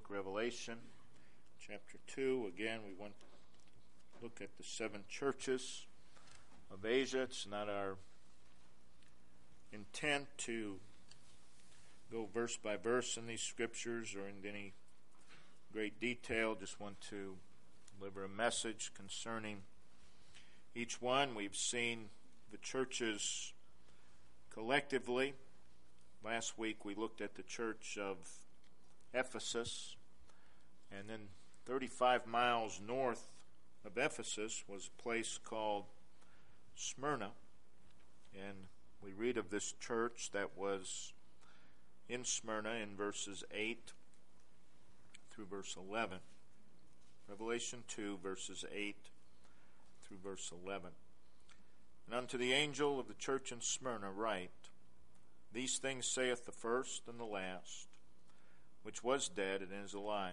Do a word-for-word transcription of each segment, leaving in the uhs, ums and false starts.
Revelation chapter two. Again, we want to look at the seven churches of Asia. It's not our intent to go verse by verse in these scriptures or in any great detail. Just want to deliver a message concerning each one. We've seen the churches collectively. Last week we looked at the church of Ephesus, and then thirty-five miles north of Ephesus was a place called Smyrna, and we read of this church that was in Smyrna in verses eight through verse eleven. Revelation two, verses eight through verse eleven. And unto the angel of the church in Smyrna write, These things saith the first and the last, which was dead and is alive.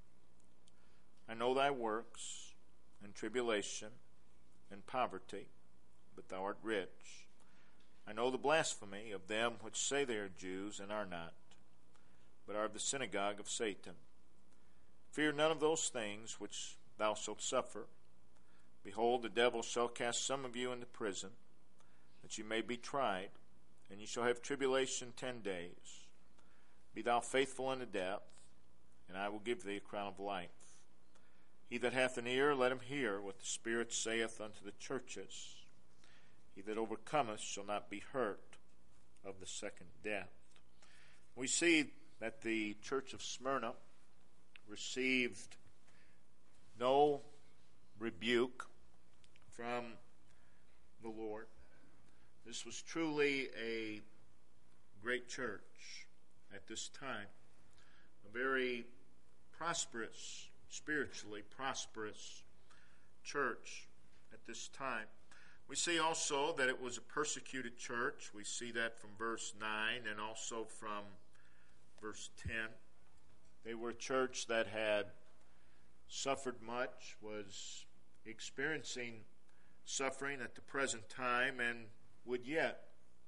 I know thy works, and tribulation, and poverty, but thou art rich. I know the blasphemy of them which say they are Jews, and are not, but are of the synagogue of Satan. Fear none of those things which thou shalt suffer. Behold, the devil shall cast some of you into prison, that ye may be tried, and ye shall have tribulation ten days. Be thou faithful unto death, and I will give thee a crown of life. He that hath an ear, let him hear what the Spirit saith unto the churches. He that overcometh shall not be hurt of the second death. We see that the church of Smyrna received no rebuke from the Lord. This was truly a great church at this time, a very prosperous, spiritually prosperous church at this time. We see also that it was a persecuted church. We see that from verse nine and also from verse ten. They were a church that had suffered much, was experiencing suffering at the present time, and would yet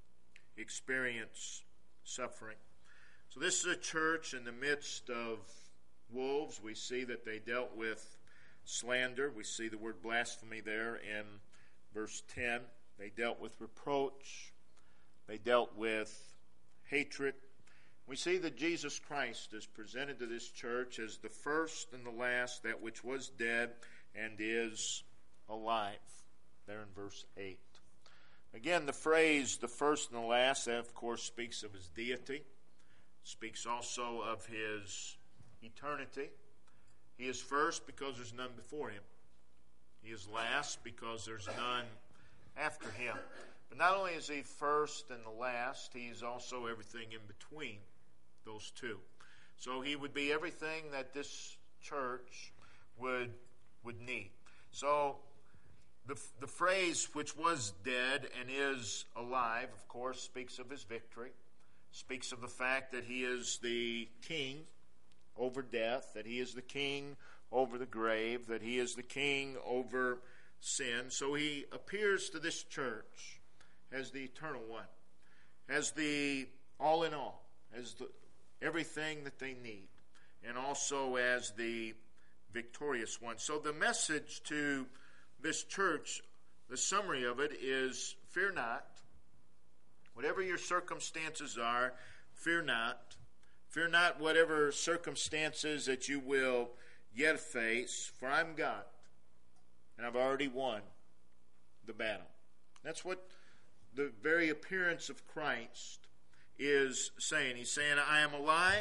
experience suffering. So this is a church in the midst of wolves. We see that they dealt with slander. We see the word blasphemy there in verse ten. They dealt with reproach. They dealt with hatred. We see that Jesus Christ is presented to this church as the first and the last, that which was dead and is alive, there in verse eight. Again, the phrase, the first and the last, that of course speaks of his deity, speaks also of his eternity. He is first because there's none before him. He is last because there's none after him. But not only is he first and the last, he is also everything in between those two. So he would be everything that this church would would need. So the the phrase which was dead and is alive, of course, speaks of his victory, speaks of the fact that he is the king over death, that he is the king over the grave, that he is the king over sin. So he appears to this church as the eternal one, as the all in all, as the everything that they need, and also as the victorious one. So the message to this church, the summary of it is, fear not. Whatever your circumstances are, fear not. Fear not whatever circumstances that you will yet face, for I'm God, and I've already won the battle. That's what the very appearance of Christ is saying. He's saying, I am alive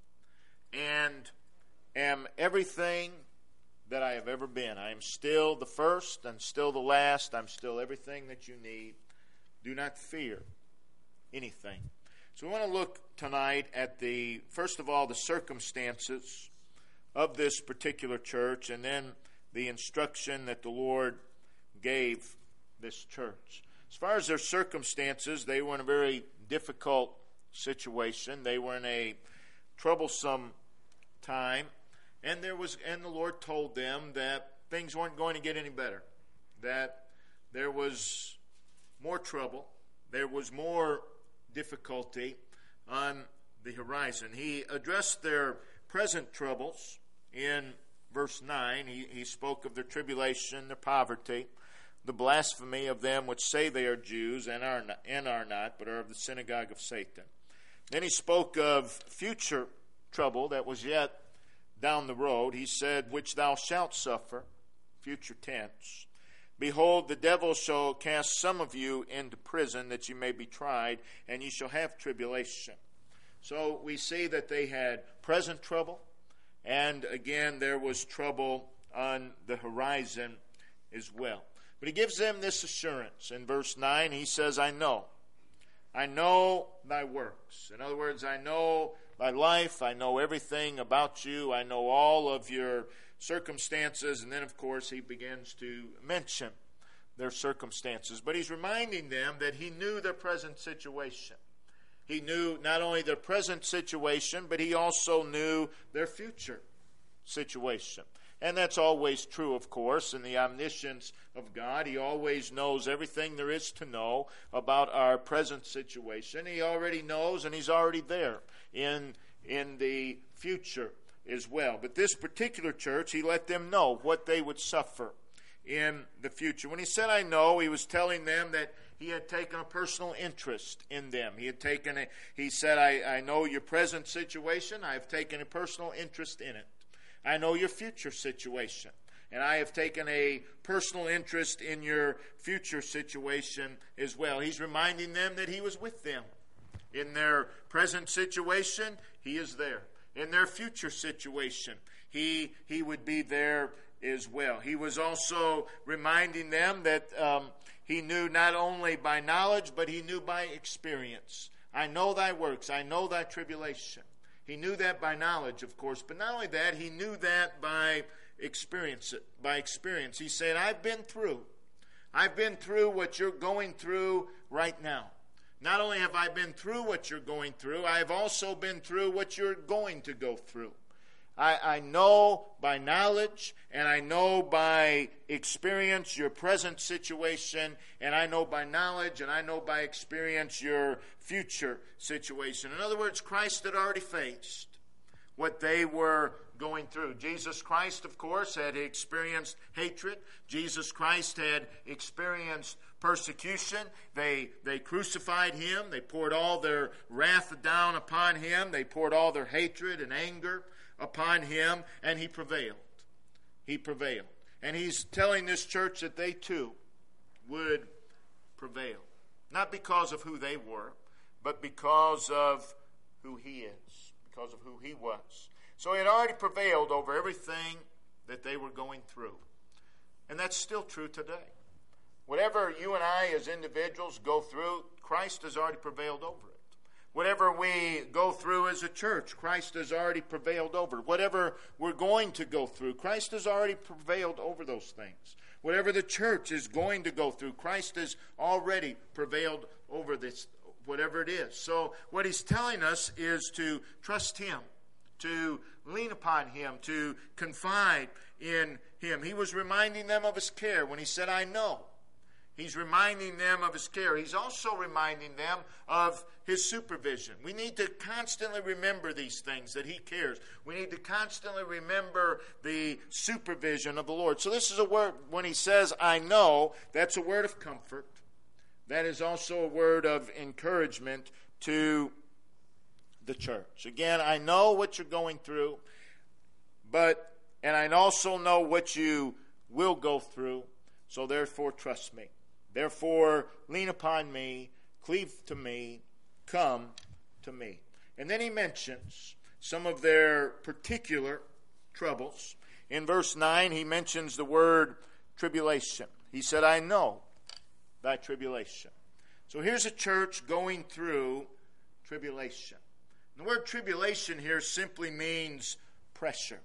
and am everything that I have ever been. I am still the first and still the last. I'm still everything that you need. Do not fear anything. So we want to look tonight at the, first of all, the circumstances of this particular church, and then the instruction that the Lord gave this church. As far as their circumstances, they were in a very difficult situation. They were in a troublesome time, and there was, and the Lord told them that things weren't going to get any better, that there was more trouble, there was more difficulty on the horizon. He addressed their present troubles in verse nine. He, he spoke of their tribulation, their poverty, the blasphemy of them which say they are Jews and are not, and are not, but are of the synagogue of Satan. Then he spoke of future trouble that was yet down the road. He said, which thou shalt suffer, future tense. Behold, the devil shall cast some of you into prison, that ye may be tried, and ye shall have tribulation. So we see that they had present trouble, and again there was trouble on the horizon as well. But he gives them this assurance. In verse nine, he says, I know. I know thy works. In other words, I know thy life. I know everything about you. I know all of your circumstances. And then, of course, he begins to mention their circumstances. But he's reminding them that he knew their present situation. He knew not only their present situation, but he also knew their future situation. And that's always true, of course, in the omniscience of God. He always knows everything there is to know about our present situation. He already knows, and he's already there in, in the future as well. But this particular church, he let them know what they would suffer in the future. When he said, I know, he was telling them that he had taken a personal interest in them. He had taken a, he said, I, I know your present situation. I've taken a personal interest in it. I know your future situation, and I have taken a personal interest in your future situation as well. He's reminding them that he was with them. In their present situation, he is there. In their future situation, he, he would be there as well. He was also reminding them that um, he knew not only by knowledge, but he knew by experience. I know thy works. I know thy tribulation. He knew that by knowledge, of course, but not only that, he knew that by experience. By experience, he said, I've been through. I've been through what you're going through right now. Not only have I been through what you're going through, I have also been through what you're going to go through. I, I know by knowledge, and I know by experience your present situation, and I know by knowledge, and I know by experience your future situation. In other words, Christ had already faced what they were going through. Jesus Christ, of course, had experienced hatred. Jesus Christ had experienced persecution. They, they crucified him. They poured all their wrath down upon him. They poured all their hatred and anger upon him, and he prevailed. He prevailed. And he's telling this church that they too would prevail. Not because of who they were, but because of who he is, because of who he was. So he had already prevailed over everything that they were going through. And that's still true today. Whatever you and I as individuals go through, Christ has already prevailed over it. Whatever we go through as a church, Christ has already prevailed over. Whatever we're going to go through, Christ has already prevailed over those things. Whatever the church is going to go through, Christ has already prevailed over this, whatever it is. So what he's telling us is to trust him, to lean upon him, to confide in him. He was reminding them of his care when he said, I know. He's reminding them of his care. He's also reminding them of his supervision. We need to constantly remember these things, that he cares. We need to constantly remember the supervision of the Lord. So this is a word, when he says, I know, that's a word of comfort. That is also a word of encouragement to the church. Again, I know what you're going through, but, and I also know what you will go through, so therefore trust me. Therefore, lean upon me, cleave to me, come to me. And then he mentions some of their particular troubles. In verse nine, he mentions the word tribulation. He said, I know thy tribulation. So here's a church going through tribulation. The word tribulation here simply means pressure.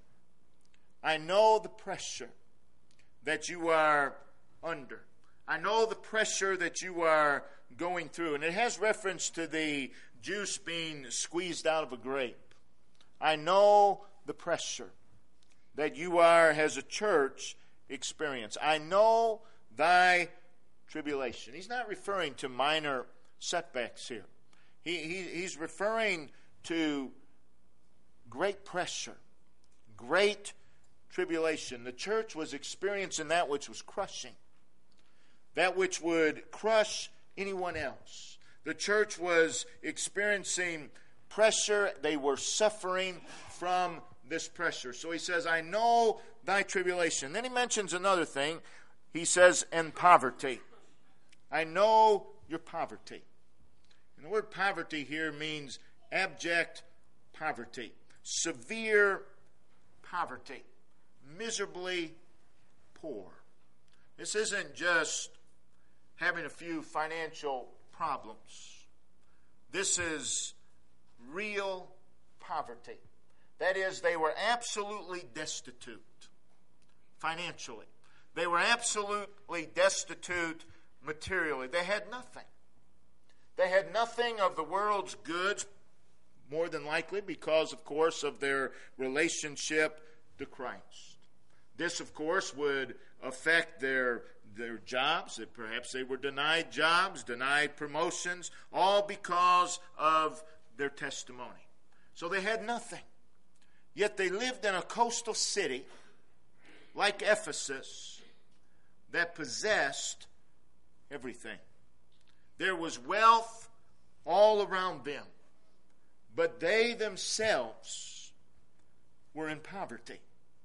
I know the pressure that you are under. I know the pressure that you are going through. And it has reference to the juice being squeezed out of a grape. I know the pressure that you are, as a church, experience. I know thy tribulation. He's not referring to minor setbacks here. He, he, he's referring to great pressure, great tribulation. The church was experiencing that which was crushing, that which would crush anyone else. The church was experiencing pressure. They were suffering from this pressure. So he says, I know thy tribulation. Then he mentions another thing. He says, and poverty. I know your poverty. And the word poverty here means abject poverty, severe poverty, miserably poor. This isn't just having a few financial problems. This is real poverty. That is, they were absolutely destitute financially. They were absolutely destitute materially. They had nothing. They had nothing of the world's goods, more than likely because, of course, of their relationship to Christ. This, of course, would affect their, their jobs. That perhaps they were denied jobs, denied promotions, all because of their testimony. So they had nothing. Yet they lived in a coastal city like Ephesus that possessed everything. There was wealth all around them, but they themselves were in poverty.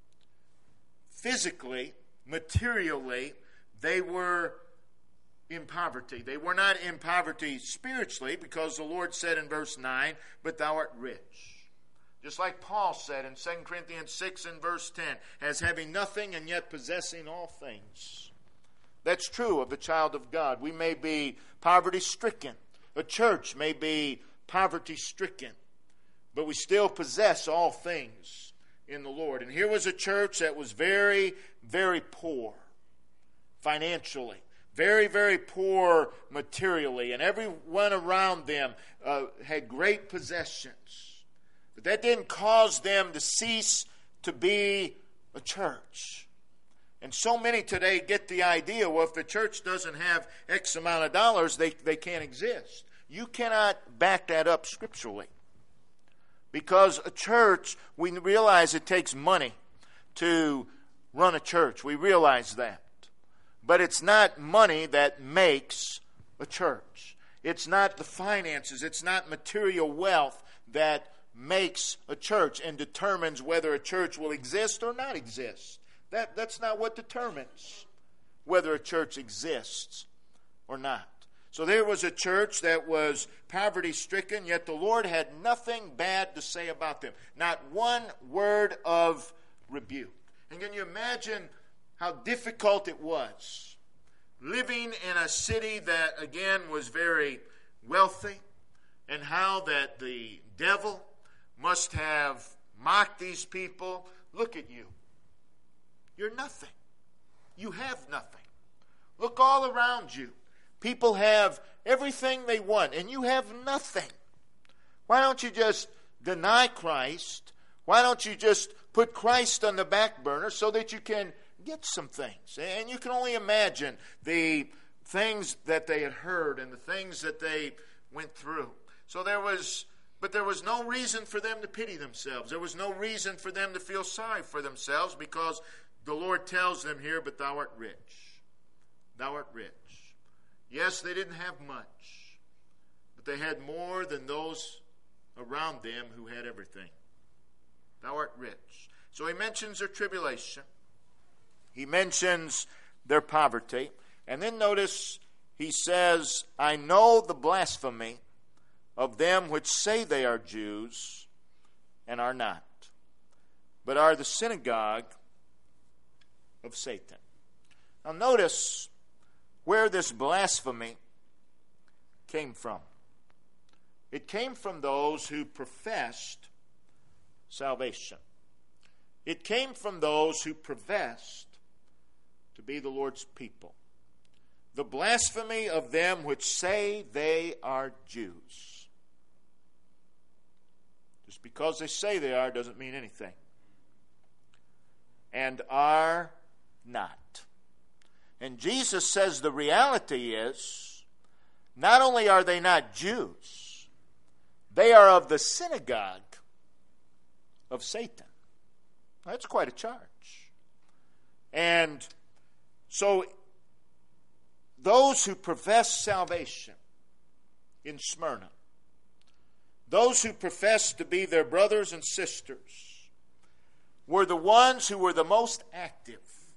Physically, materially, they were in poverty. They were not in poverty spiritually, because the Lord said in verse nine, but thou art rich. Just like Paul said in Second Corinthians six and verse ten, as having nothing and yet possessing all things. That's true of the child of God. We may be poverty-stricken. A church may be poverty-stricken, but we still possess all things in the Lord. And here was a church that was very, very poor financially. Very, very poor materially. And everyone around them uh, had great possessions. But that didn't cause them to cease to be a church. And so many today get the idea, well, if the church doesn't have X amount of dollars, they, they can't exist. You cannot back that up scripturally. Because a church, we realize it takes money to run a church. We realize that. But it's not money that makes a church. It's not the finances. It's not material wealth that makes a church and determines whether a church will exist or not exist. That, that's not what determines whether a church exists or not. So there was a church that was poverty-stricken, yet the Lord had nothing bad to say about them. Not one word of rebuke. And can you imagine how difficult it was living in a city that, again, was very wealthy, and how that the devil must have mocked these people. Look at you. You're nothing. You have nothing. Look all around you. People have everything they want, and you have nothing. Why don't you just deny Christ? Why don't you just put Christ on the back burner so that you can get some things? And you can only imagine the things that they had heard and the things that they went through. So there was, but there was no reason for them to pity themselves. There was no reason for them to feel sorry for themselves, because the Lord tells them here, but thou art rich. Thou art rich. Yes, they didn't have much, but they had more than those around them who had everything. Thou art rich. So he mentions their tribulation. He mentions their poverty. And then notice he says, I know the blasphemy of them which say they are Jews and are not, but are the synagogue of Satan. Now notice where this blasphemy came from. It came from those who professed salvation. It came from those who professed to be the Lord's people. The blasphemy of them which say they are Jews. Just because they say they are doesn't mean anything. And are not. And Jesus says the reality is, not only are they not Jews, they are of the synagogue of Satan. That's quite a charge. And so those who profess salvation in Smyrna, those who profess to be their brothers and sisters, were the ones who were the most active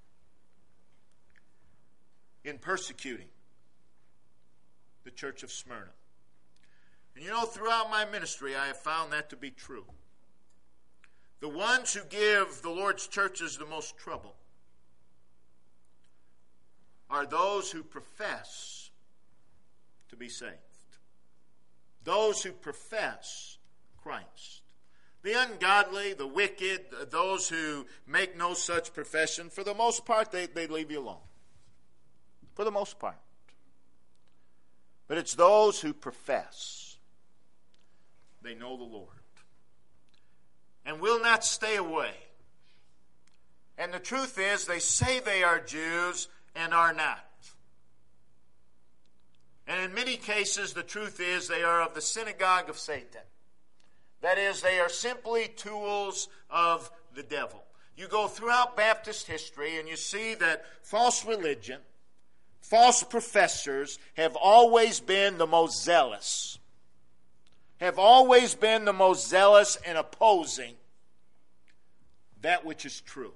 in persecuting the church of Smyrna. And you know, throughout my ministry, I have found that to be true. The ones who give the Lord's churches the most trouble are those who profess to be saved. Those who profess Christ. The ungodly, the wicked, those who make no such profession, for the most part, they, they leave you alone. For the most part. But it's those who profess they know the Lord and will not stay away. And the truth is, they say they are Jews and are not. And in many cases, the truth is they are of the synagogue of Satan. That is, they are simply tools of the devil. You go throughout Baptist history and you see that false religion, false professors have always been the most zealous. Have always been the most zealous in opposing that which is true.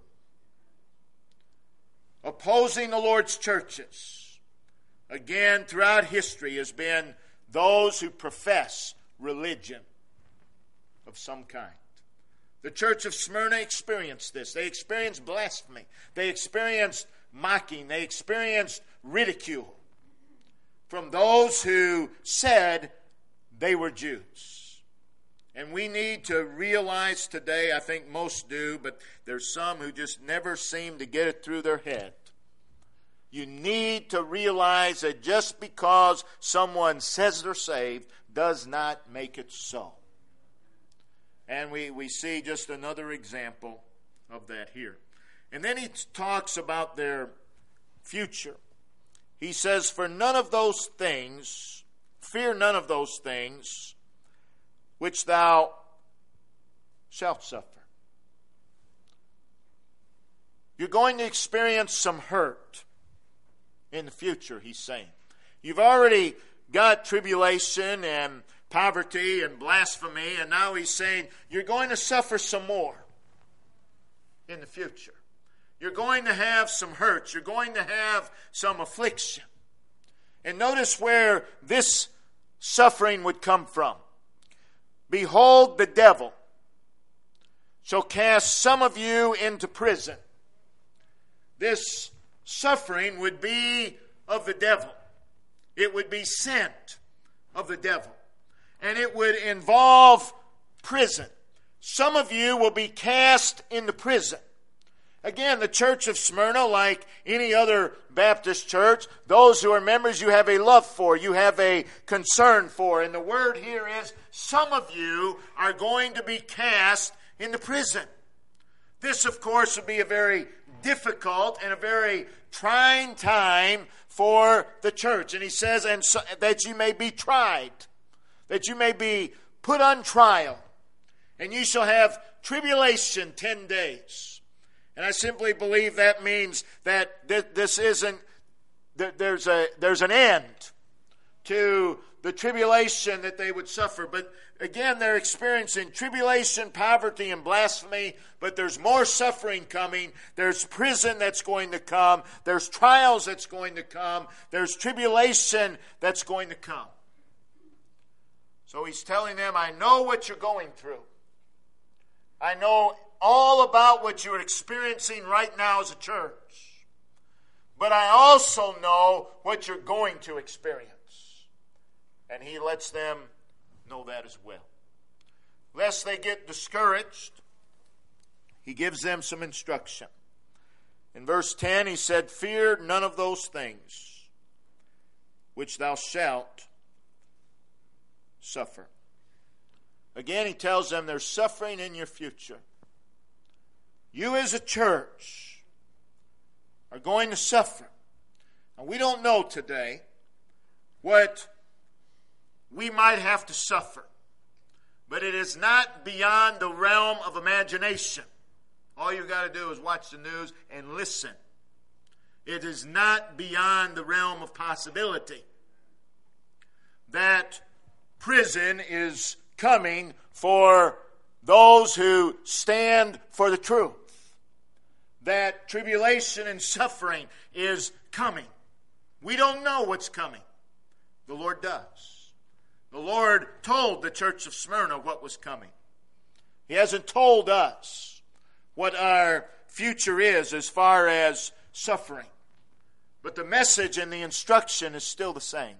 Opposing the Lord's churches, again, throughout history, has been those who profess religion of some kind. The church of Smyrna experienced this. They experienced blasphemy. They experienced mocking. They experienced ridicule from those who said they were Jews. And we need to realize today, I think most do, but there's some who just never seem to get it through their head. You need to realize that just because someone says they're saved does not make it so. And we, we see just another example of that here. And then he talks about their future. He says, for none of those things, fear none of those things which thou shalt suffer. You're going to experience some hurt in the future, he's saying. You've already got tribulation and poverty and blasphemy, and now he's saying you're going to suffer some more in the future. You're going to have some hurts. You're going to have some affliction. And notice where this suffering would come from. Behold, the devil shall cast some of you into prison. This suffering would be of the devil. It would be sent of the devil. And it would involve prison. Some of you will be cast into prison. Again, the church of Smyrna, like any other Baptist church, those who are members you have a love for, you have a concern for. And the word here is, some of you are going to be cast into prison. This, of course, would be a very difficult and a very trying time for the church. And he says, and so, that you may be tried, that you may be put on trial, and you shall have tribulation ten days. And I simply believe that means that this isn't, that there's a there's an end to the tribulation that they would suffer. But again, they're experiencing tribulation, poverty, and blasphemy, but there's more suffering coming. There's prison that's going to come. There's trials that's going to come. There's tribulation that's going to come. So he's telling them, I know what you're going through. I know all about what you're experiencing right now as a church. But I also know what you're going to experience. And he lets them know that as well. Lest they get discouraged, he gives them some instruction. In verse ten, he said, fear none of those things which thou shalt suffer. Again, he tells them there's suffering in your future. You as a church are going to suffer. And we don't know today what we might have to suffer. but it is not beyond the realm of imagination. All you've got to do is watch the news and listen. It is not beyond the realm of possibility that prison is coming for those who stand for the truth. That tribulation and suffering is coming. We don't know what's coming. The Lord does. The Lord told the church of Smyrna what was coming. He hasn't told us what our future is as far as suffering. But the message and the instruction is still the same.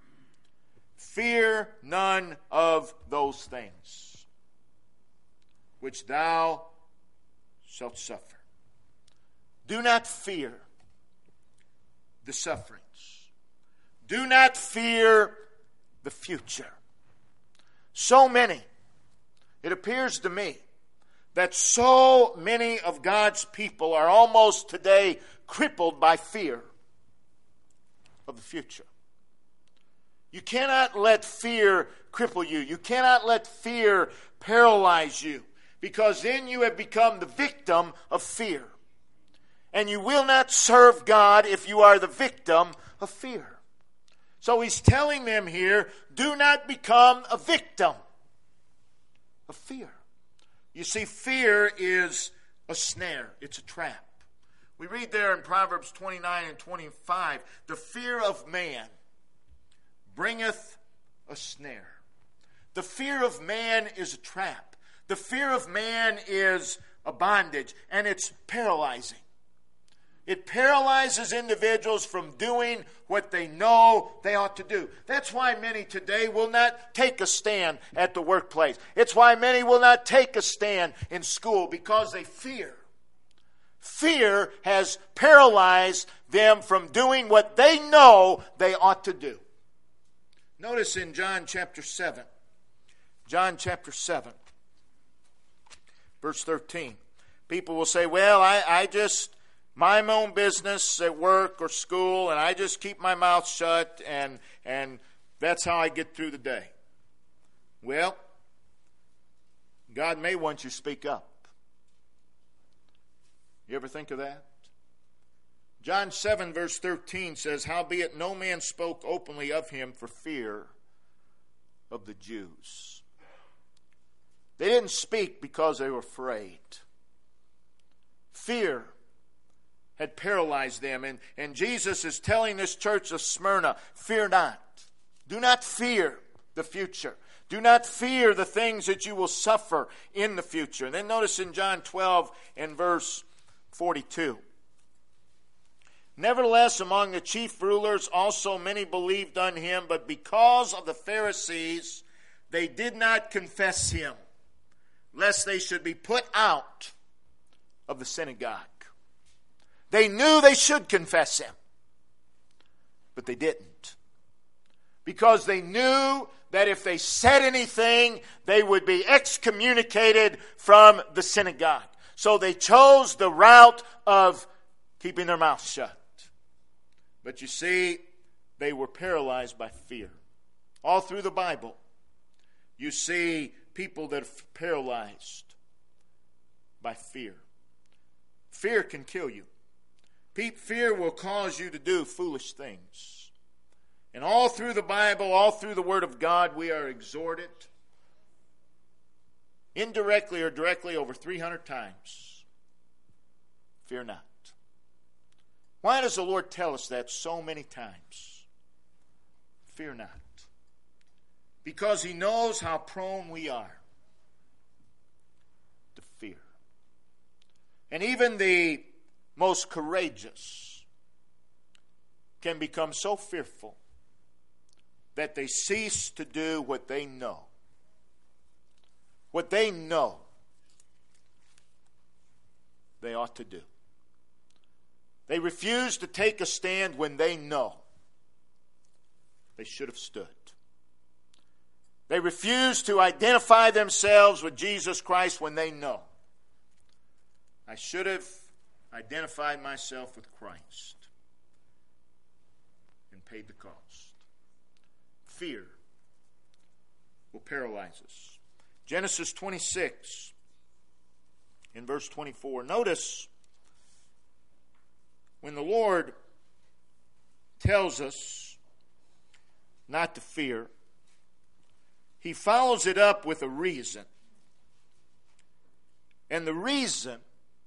Fear none of those things which thou shalt suffer. Do not fear the sufferings. Do not fear the future. So many, it appears to me, that so many of God's people are almost today crippled by fear of the future. You cannot let fear cripple you. You cannot let fear paralyze you, because then you have become the victim of fear. And you will not serve God if you are the victim of fear. So he's telling them here, do not become a victim of fear. You see, fear is a snare. It's a trap. We read there in Proverbs twenty-nine and twenty-five, the fear of man bringeth a snare. The fear of man is a trap. The fear of man is a bondage, and it's paralyzing. It paralyzes individuals from doing what they know they ought to do. That's why many today will not take a stand at the workplace. It's why many will not take a stand in school, because they fear. Fear has paralyzed them from doing what they know they ought to do. Notice in John chapter seven, John chapter seven, verse thirteen. People will say, well, I, I just mind my own business at work or school, and I just keep my mouth shut, and, and that's how I get through the day. Well, God may want you to speak up. You ever think of that? John seven verse thirteen says, howbeit no man spoke openly of him for fear of the Jews. They didn't speak because they were afraid. Fear had paralyzed them. And, and Jesus is telling this church of Smyrna, fear not. Do not fear the future. Do not fear the things that you will suffer in the future. And then notice in John twelve and verse forty-two. Nevertheless, among the chief rulers also many believed on him, but because of the Pharisees, they did not confess him, lest they should be put out of the synagogue. They knew they should confess him, but they didn't. Because they knew that if they said anything, they would be excommunicated from the synagogue. So they chose the route of keeping their mouths shut. But you see, they were paralyzed by fear. All through the Bible, you see people that are paralyzed by fear. Fear can kill you. Fear will cause you to do foolish things. And all through the Bible, all through the Word of God, we are exhorted, indirectly or directly, over three hundred times. Fear not. Why does the Lord tell us that so many times? Fear not. Because He knows how prone we are to fear. And even the most courageous can become so fearful that they cease to do what they know. What they know they ought to do. They refuse to take a stand when they know they should have stood. They refuse to identify themselves with Jesus Christ when they know I should have identified myself with Christ and paid the cost. Fear will paralyze us. Genesis twenty-six, in verse twenty-four. Notice when the Lord tells us not to fear, He follows it up with a reason. And the reason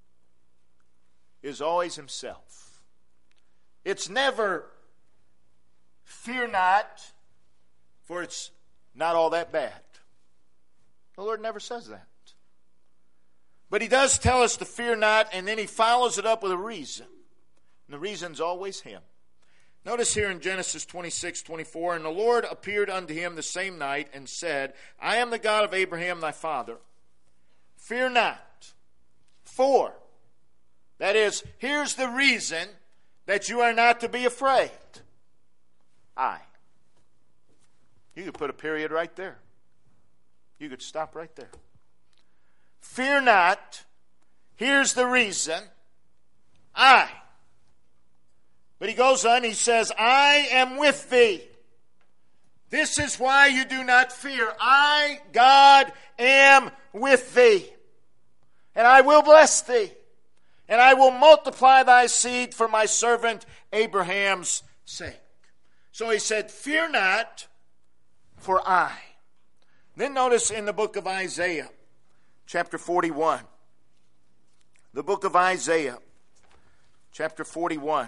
is always Himself. It's never, fear not, for it's not all that bad. The Lord never says that. But He does tell us to fear not, and then He follows it up with a reason. And the reason's always Him. Notice here in Genesis twenty-six, twenty-four, and the Lord appeared unto him the same night and said, I am the God of Abraham thy father. Fear not. For, that is, here's the reason that you are not to be afraid. I. You could put a period right there. You could stop right there. Fear not. Here's the reason. I. But he goes on, he says, I am with thee. This is why you do not fear. I, God, am with thee. And I will bless thee. And I will multiply thy seed for my servant Abraham's sake. So he said, fear not, for I. Then notice in the book of Isaiah, chapter forty-one. The book of Isaiah, chapter forty-one.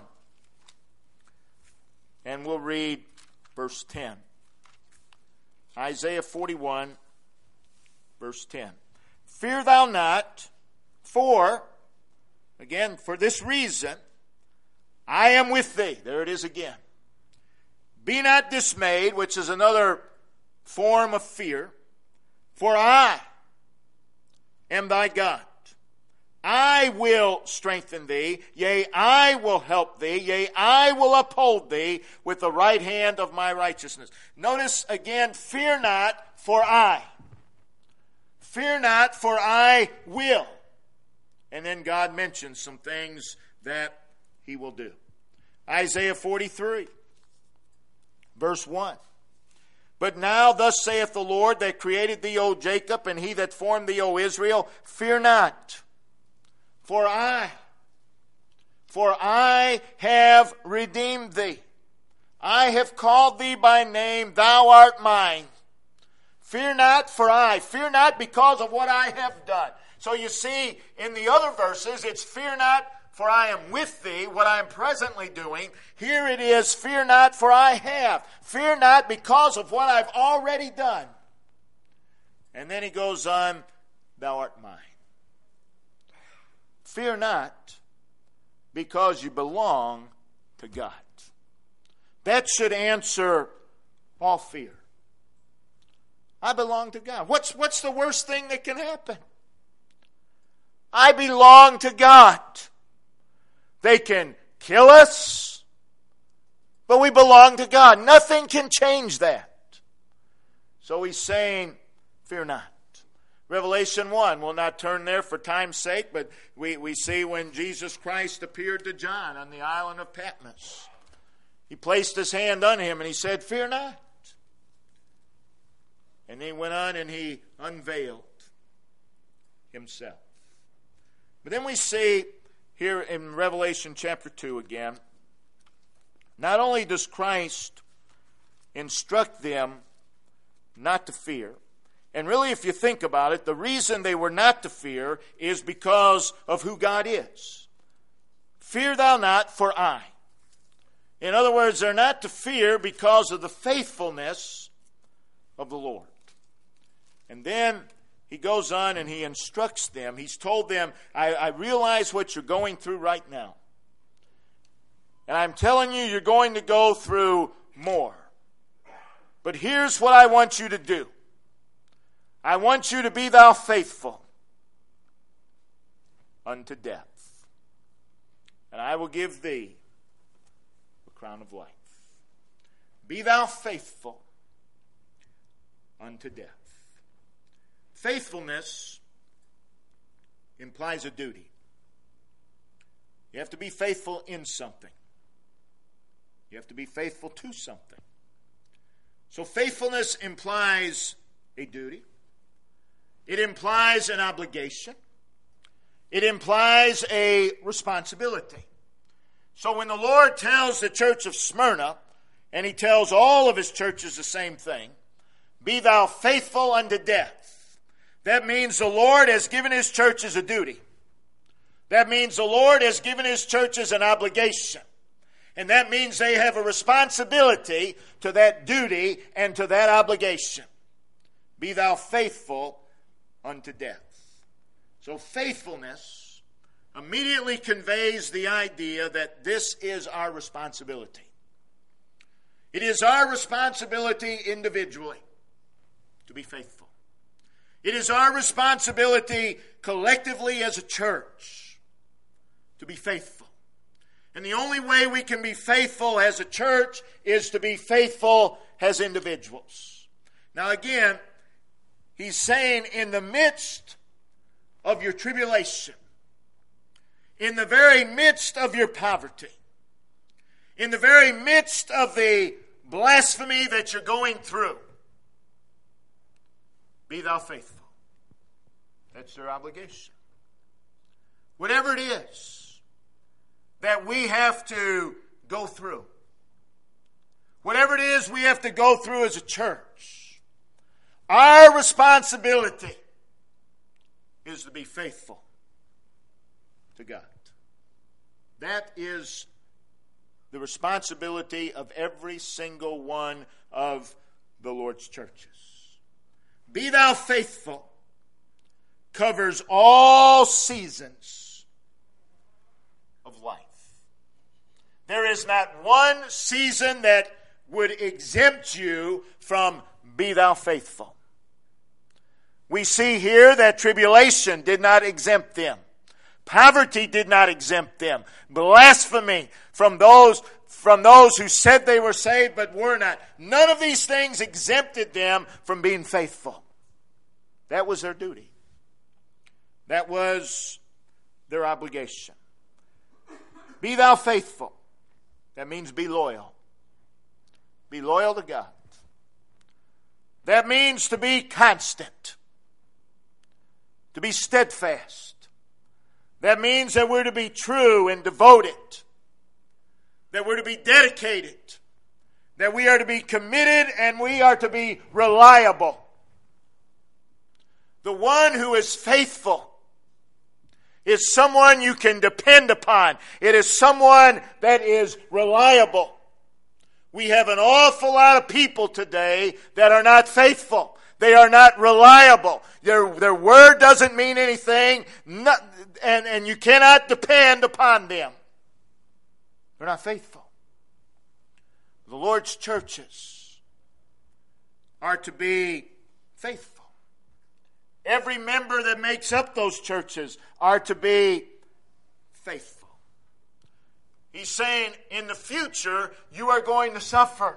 And we'll read verse ten. Isaiah forty-one, verse ten. Fear thou not, for, again, for this reason, I am with thee. There it is again. Be not dismayed, which is another form of fear, for I am thy God. I will strengthen thee, yea, I will help thee, yea, I will uphold thee with the right hand of my righteousness. Notice again, fear not, for I. Fear not, for I will. And then God mentions some things that He will do. Isaiah forty-three, verse one. But now thus saith the Lord that created thee, O Jacob, and He that formed thee, O Israel, fear not. For I, for I have redeemed thee. I have called thee by name, thou art mine. Fear not, for I. Fear not because of what I have done. So you see, in the other verses, it's fear not, for I am with thee, what I am presently doing. Here it is, fear not, for I have. Fear not because of what I've already done. And then he goes on, thou art mine. Fear not, because you belong to God. That should answer all fear. I belong to God. What's, what's the worst thing that can happen? I belong to God. They can kill us, but we belong to God. Nothing can change that. So he's saying, fear not. Revelation one, we'll not turn there for time's sake, but we, we see when Jesus Christ appeared to John on the island of Patmos. He placed his hand on him and he said, fear not. And he went on and he unveiled himself. But then we see here in Revelation chapter two again, not only does Christ instruct them not to fear, and really, if you think about it, the reason they were not to fear is because of who God is. Fear thou not, for I. In other words, they're not to fear because of the faithfulness of the Lord. And then he goes on and he instructs them. He's told them, I, I realize what you're going through right now. And I'm telling you, you're going to go through more. But here's what I want you to do. I want you to be thou faithful unto death. And I will give thee the crown of life. Be thou faithful unto death. Faithfulness implies a duty. You have to be faithful in something. You have to be faithful to something. So faithfulness implies a duty. It implies an obligation. It implies a responsibility. So when the Lord tells the church of Smyrna, and he tells all of his churches the same thing, be thou faithful unto death. That means the Lord has given his churches a duty. That means the Lord has given his churches an obligation. And that means they have a responsibility to that duty and to that obligation. Be thou faithful unto death. So faithfulness immediately conveys the idea that this is our responsibility. It is our responsibility individually to be faithful. It is our responsibility collectively as a church to be faithful. And the only way we can be faithful as a church is to be faithful as individuals. Now again, he's saying in the midst of your tribulation, in the very midst of your poverty, in the very midst of the blasphemy that you're going through, be thou faithful. That's their obligation. Whatever it is that we have to go through, whatever it is we have to go through as a church, our responsibility is to be faithful to God. That is the responsibility of every single one of the Lord's churches. Be thou faithful covers all seasons of life. There is not one season that would exempt you from be thou faithful. We see here that tribulation did not exempt them. Poverty did not exempt them. Blasphemy from those, from those who said they were saved but were not. None of these things exempted them from being faithful. That was their duty. That was their obligation. Be thou faithful. That means be loyal. Be loyal to God. That means to be constant. To be steadfast. That means that we're to be true and devoted. That we're to be dedicated. That we are to be committed and we are to be reliable. The one who is faithful is someone you can depend upon. It is someone that is reliable. We have an awful lot of people today that are not faithful. They are not reliable. Their, their word doesn't mean anything, not, and, and you cannot depend upon them. They're not faithful. The Lord's churches are to be faithful. Every member that makes up those churches are to be faithful. He's saying, in the future, you are going to suffer.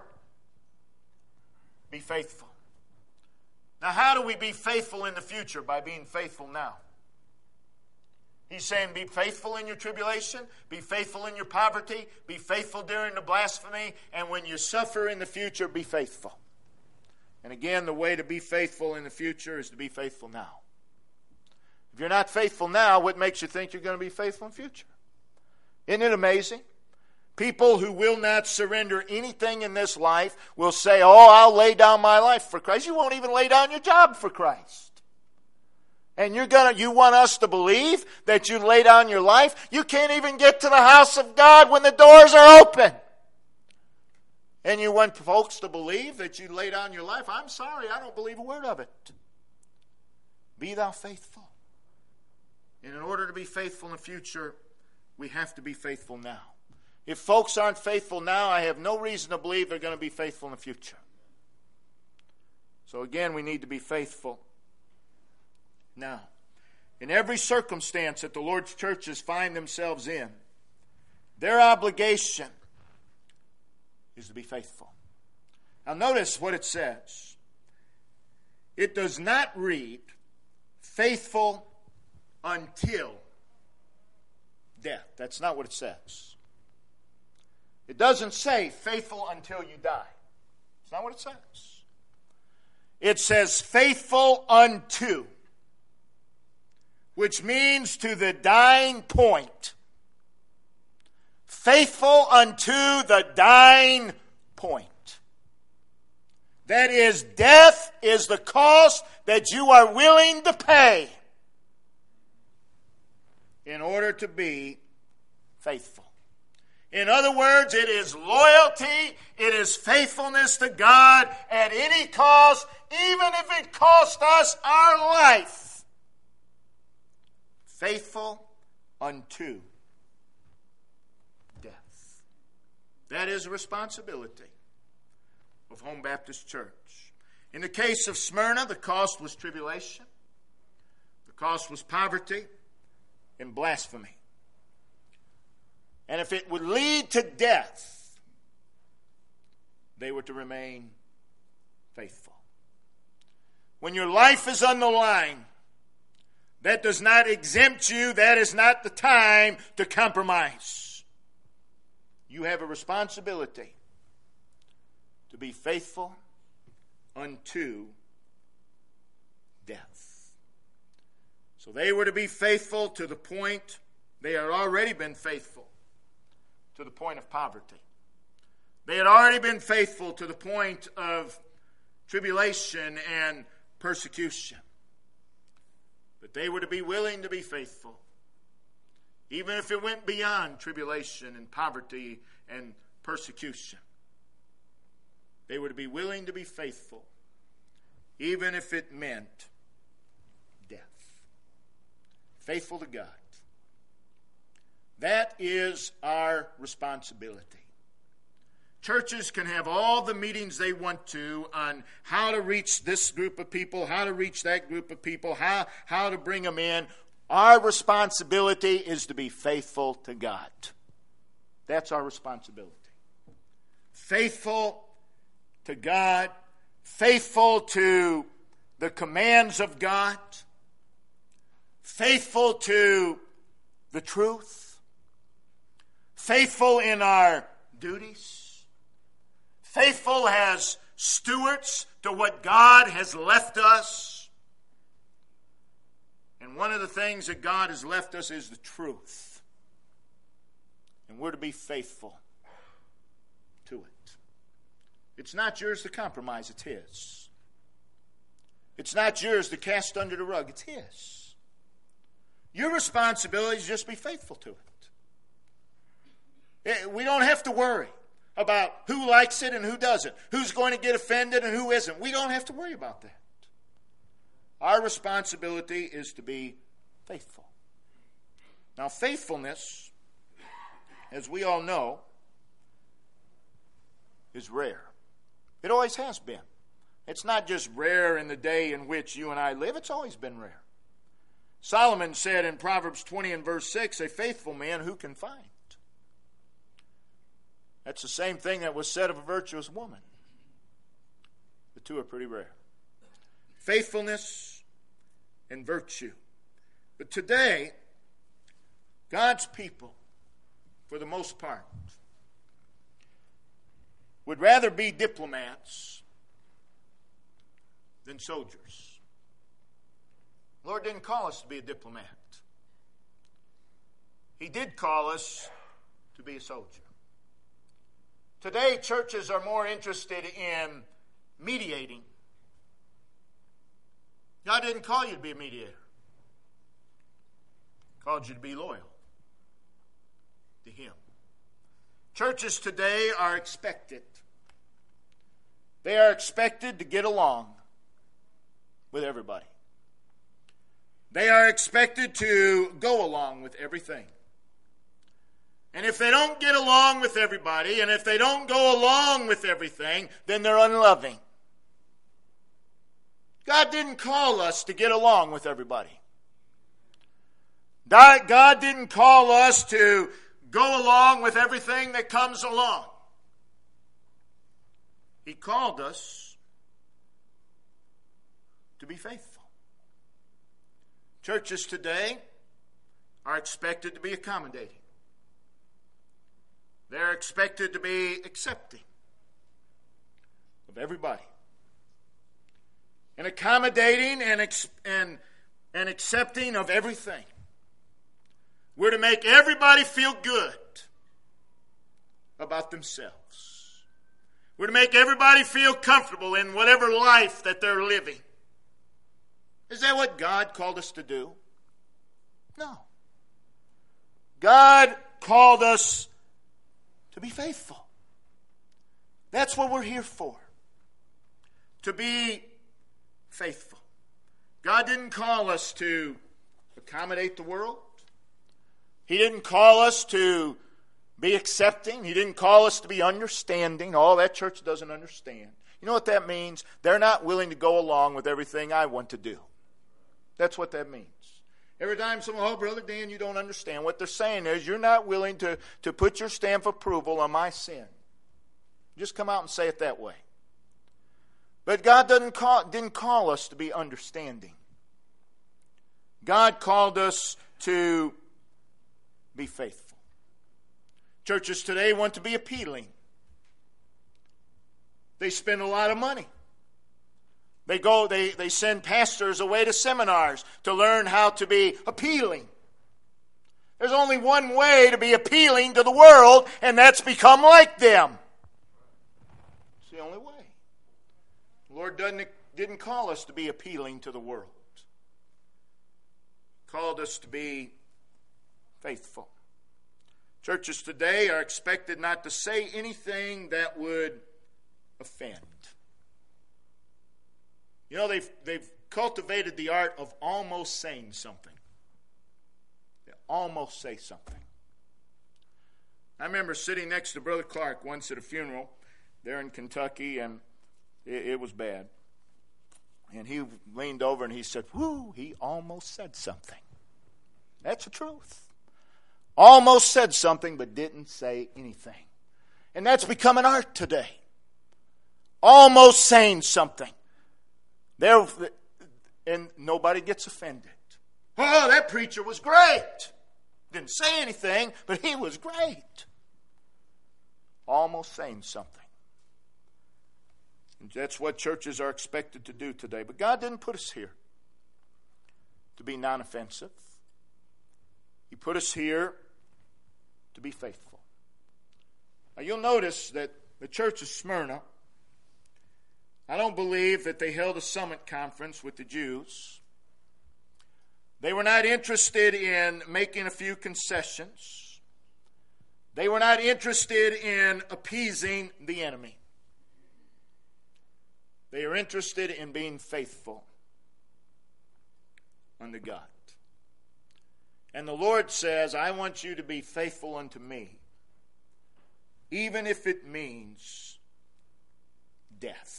Be faithful. Now, how do we be faithful in the future? By being faithful now. He's saying, be faithful in your tribulation, be faithful in your poverty, be faithful during the blasphemy, and when you suffer in the future, be faithful. And again, the way to be faithful in the future is to be faithful now. If you're not faithful now, what makes you think you're going to be faithful in the future? Isn't it amazing? People who will not surrender anything in this life will say, oh, I'll lay down my life for Christ. You won't even lay down your job for Christ. And you're gonna, you want us to believe that you lay down your life? You can't even get to the house of God when the doors are open. And you want folks to believe that you lay down your life? I'm sorry, I don't believe a word of it. Be thou faithful. And in order to be faithful in the future, we have to be faithful now. If folks aren't faithful now, I have no reason to believe they're going to be faithful in the future. So again, we need to be faithful now. In every circumstance that the Lord's churches find themselves in, their obligation is to be faithful. Now notice what it says. It does not read faithful until death. That's not what it says. It doesn't say faithful until you die. It's not what it says. It says faithful unto. which means to the dying point. Faithful unto the dying point. That is, death is the cost that you are willing to pay in order to be faithful. In other words, it is loyalty, it is faithfulness to God at any cost, even if it costs us our life. Faithful unto death. That is a responsibility of Home Baptist Church. In the case of Smyrna, the cost was tribulation. The cost was poverty and blasphemy. And if it would lead to death, they were to remain faithful. When your life is on the line, that does not exempt you. That is not the time to compromise. You have a responsibility to be faithful unto death. So they were to be faithful to the point, they had already been faithful to the point of poverty. They had already been faithful to the point of tribulation and persecution. But they were to be willing to be faithful, even if it went beyond tribulation and poverty and persecution. They were to be willing to be faithful, even if it meant death. Faithful to God. That is our responsibility. Churches can have all the meetings they want to on how to reach this group of people, how to reach that group of people, how, how to bring them in. Our responsibility is to be faithful to God. That's our responsibility. Faithful to God, faithful to the commands of God, faithful to the truth, faithful in our duties, faithful as stewards to what God has left us. And one of the things that God has left us is the truth. And we're to be faithful to it. It's not yours to compromise, it's His. It's not yours to cast under the rug, it's His. Your responsibility is just be faithful to it. We don't have to worry about who likes it and who doesn't, who's going to get offended and who isn't. We don't have to worry about that. Our responsibility is to be faithful. Now, faithfulness, as we all know, is rare. It always has been. It's not just rare in the day in which you and I live. It's always been rare. Solomon said in Proverbs twenty and verse six, a faithful man who can find? That's the same thing that was said of a virtuous woman. The two are pretty rare. Faithfulness and virtue. But today, God's people, for the most part, would rather be diplomats than soldiers. The Lord didn't call us to be a diplomat. He did call us to be a soldier. Today, churches are more interested in mediating. God didn't call you to be a mediator. He called you to be loyal to Him. Churches today are expected. They are expected to get along with everybody. They are expected to go along with everything. And if they don't get along with everybody, and if they don't go along with everything, then they're unloving. God didn't call us to get along with everybody. God didn't call us to go along with everything that comes along. He called us to be faithful. Churches today are expected to be accommodating. They're expected to be accepting of everybody. And accommodating and, and and accepting of everything. We're to make everybody feel good about themselves. We're to make everybody feel comfortable in whatever life that they're living. Is that what God called us to do? No. God called us to be faithful. That's what we're here for. To be faithful. God didn't call us to accommodate the world. He didn't call us to be accepting. He didn't call us to be understanding. Oh, that church doesn't understand. You know what that means? They're not willing to go along with everything I want to do. That's what that means. Every time someone, oh, Brother Dan, you don't understand. What they're saying is you're not willing to, to put your stamp of approval on my sin. Just come out and say it that way. But God doesn't call, didn't call us to be understanding. God called us to be faithful. Churches today want to be appealing. They spend a lot of money. They go, they, they send pastors away to seminars to learn how to be appealing. There's only one way to be appealing to the world, and that's become like them. It's the only way. The Lord doesn't, didn't call us to be appealing to the world. He called us to be faithful. Churches today are expected not to say anything that would offend. You know, they've, they've cultivated the art of almost saying something. They almost say something. I remember sitting next to Brother Clark once at a funeral there in Kentucky, and it, it was bad. And he leaned over and he said, whoo, he almost said something. That's the truth. Almost said something, but didn't say anything. And that's become an art today. Almost saying something. There, and nobody gets offended. Oh, that preacher was great. Didn't say anything, but he was great. Almost saying something. And that's what churches are expected to do today. But God didn't put us here to be non-offensive. He put us here to be faithful. Now you'll notice that the church of Smyrna, I don't believe that they held a summit conference with the Jews. They were not interested in making a few concessions. They were not interested in appeasing the enemy. They are interested in being faithful unto God. And the Lord says, I want you to be faithful unto me, even if it means death.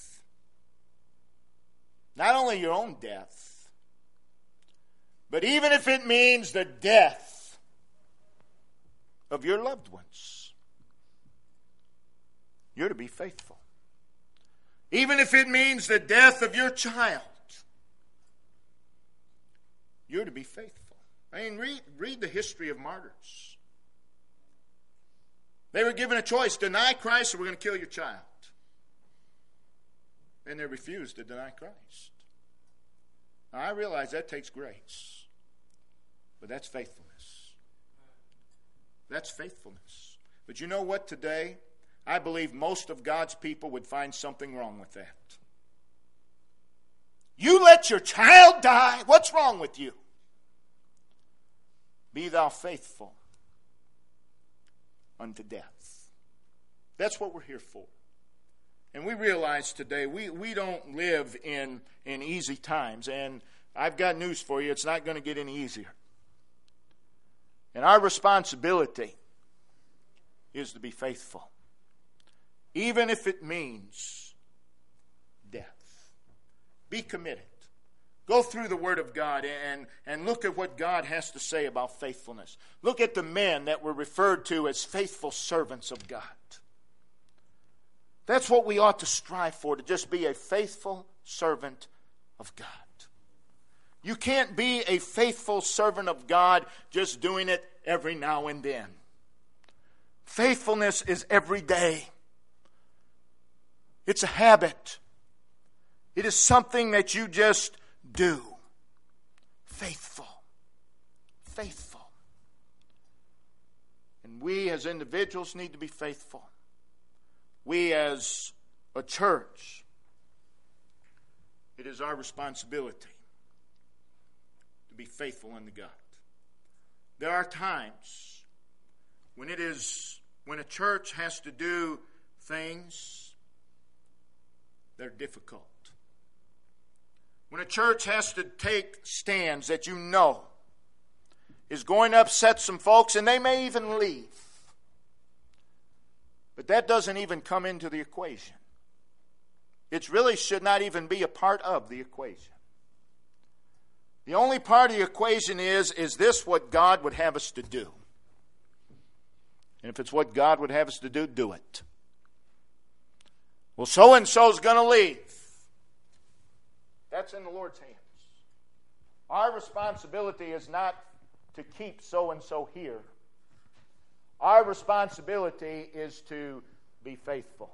Not only your own death, but even if it means the death of your loved ones, you're to be faithful. Even if it means the death of your child, you're to be faithful. I mean, read, read the history of martyrs. They were given a choice, deny Christ or we're going to kill your child. And they refused to deny Christ. Now, I realize that takes grace. But that's faithfulness. That's faithfulness. But you know what today? I believe most of God's people would find something wrong with that. You let your child die? What's wrong with you? Be thou faithful unto death. That's what we're here for. And we realize today we, we don't live in, in easy times. And I've got news for you. It's not going to get any easier. And our responsibility is to be faithful. Even if it means death. Be committed. Go through the Word of God and, and look at what God has to say about faithfulness. Look at the men that were referred to as faithful servants of God. That's what we ought to strive for, to just be a faithful servant of God. You can't be a faithful servant of God just doing it every now and then. Faithfulness is every day. It's a habit. It is something that you just do. faithful. Faithful. And we as individuals need to be faithful. We as a church, it is our responsibility to be faithful unto God. There are times when it is, when a church has to do things that are difficult. When a church has to take stands that you know is going to upset some folks, and they may even leave. But that doesn't even come into the equation. It really should not even be a part of the equation. The only part of the equation is, is this what God would have us to do? And if it's what God would have us to do, do it. Well, so-and-so's going to leave. That's in the Lord's hands. Our responsibility is not to keep so-and-so here. Our responsibility is to be faithful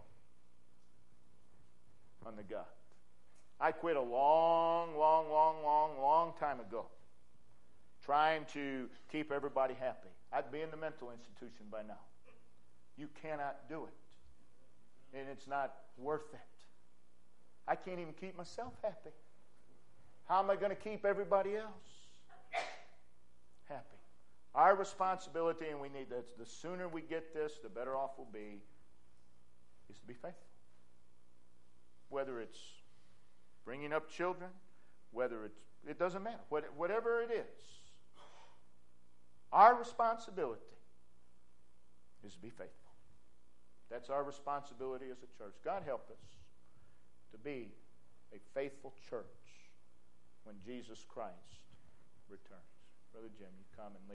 unto God. I quit a long, long, long, long, long time ago trying to keep everybody happy. I'd be in the mental institution by now. You cannot do it. And it's not worth it. I can't even keep myself happy. How am I going to keep everybody else happy? Our responsibility, and we need that, the sooner we get this, the better off we'll be, is to be faithful. Whether it's bringing up children, whether it's, it doesn't matter. What, whatever it is, our responsibility is to be faithful. That's our responsibility as a church. God help us to be a faithful church when Jesus Christ returns. Brother Jim, you come and lead.